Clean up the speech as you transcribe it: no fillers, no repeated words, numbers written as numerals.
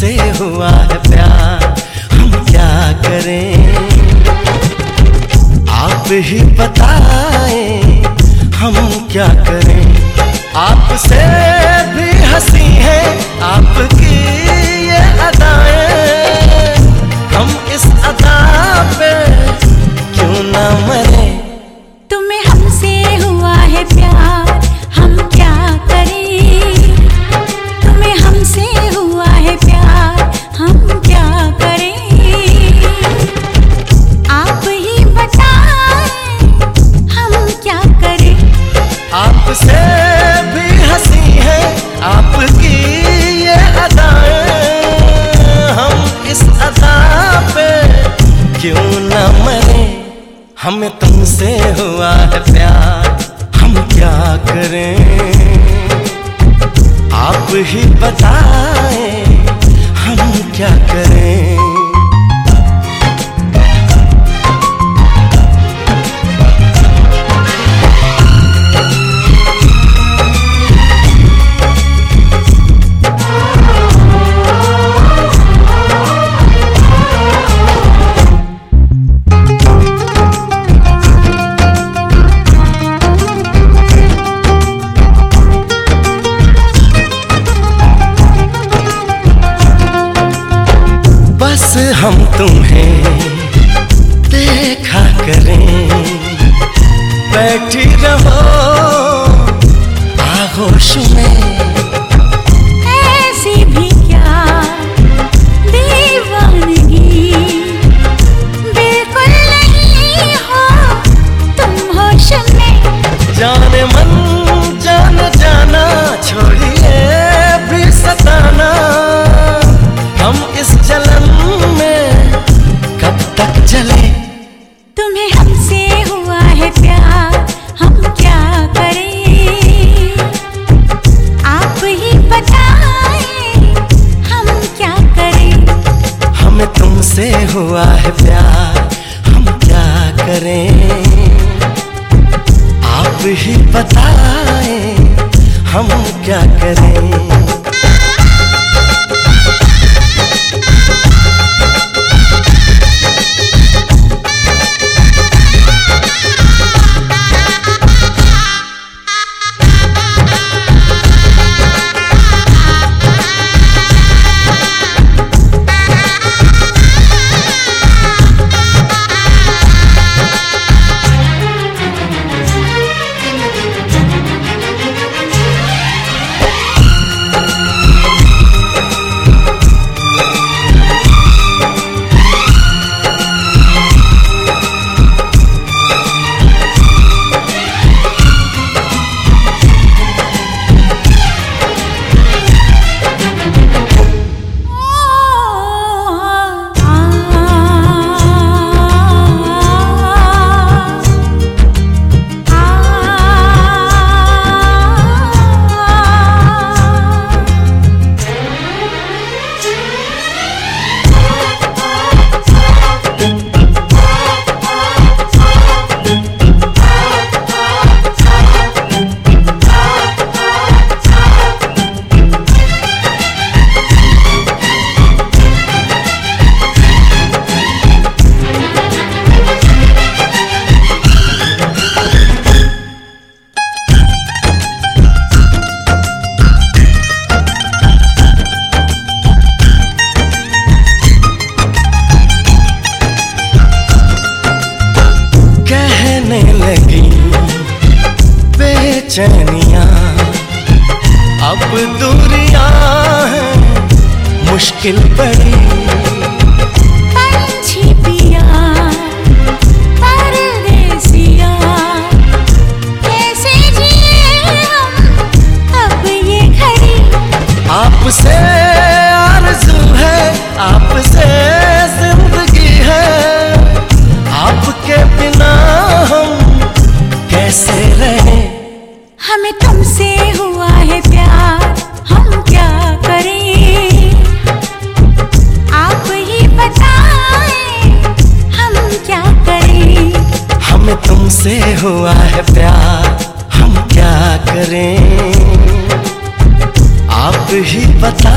तुमसे हुआ है प्यार, हम क्या करें? आप ही बताएं हम क्या करें? आपसे भी हंसी है आपकी ये अदाएं, हम इस अदा पे क्यों ना मरे? तुम्हें हमसे हुआ है प्यार, हम क्या करें? तुम्हें हमसे हुआ है प्यार, हम क्या करें? आप ही बताएं हम क्या करें? आपसे भी हंसी है आपकी ये अदाएं, हम इस अदा पे क्यों ना मरे? हमें तुमसे हुआ है प्यार, हम क्या करें? आप ही बताएं हम क्या करें? हम तुम्हें देखा करें, बैठी रहो आगोश में। ऐसी भी क्या दीवानगी, बिल्कुल नहीं हो तुम होश में। जाने मन जान जाना, छोड़िए भी सताना, हम इस जलन में कब तक चले? तुम्हें हमसे हुआ है प्यार, हम क्या करें? आप ही बताएं हम क्या करें? हमें तुमसे हुआ है प्यार, हम क्या करें? आप ही बताएं हम क्या करें? बेचैनियां अब दूरियां हैं मुश्किल बड़ी। पंछी पिया परदेसिया, कैसे जिए हम अब ये घड़ी। आपसे आरज़ू है, आपसे जिंदगी है, आपके बिना हम कैसे रहें? हमें तुमसे हुआ है प्यार, हम क्या करें? आप ही बताएं हम क्या करें? हमें तुमसे हुआ है प्यार, हम क्या करें? आप ही बता